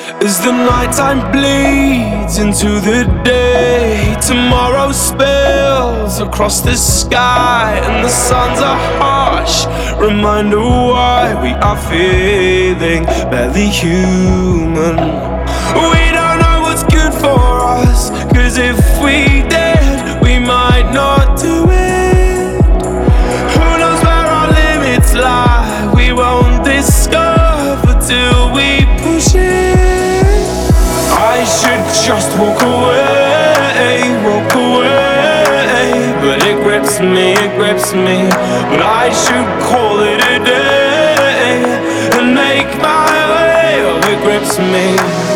As the nighttime bleeds into the day, tomorrow spills across the sky, and the suns are harsh, reminder why we are feeling barely human. We don't know what's good for us, 'cause if we did, we might not do it. Who knows where our limits lie? We won't discover till we push it. I should just walk away, but it grips me. But I should call it a day and make my way. Oh, it grips me.